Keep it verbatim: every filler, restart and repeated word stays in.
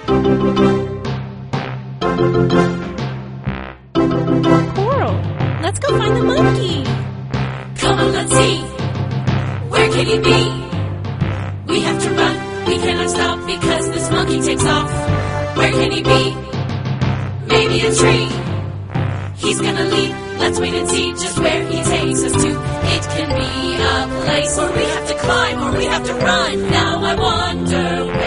Coral, let's go find the monkey. Come on, let's see. Where can he be? We have to run. We cannot stop because this monkey takes off. Where can he be? Maybe a tree. He's gonna leap. Let's wait and see just where he takes us to. It can be a place where we have to climb or we have to run. Now I wonder where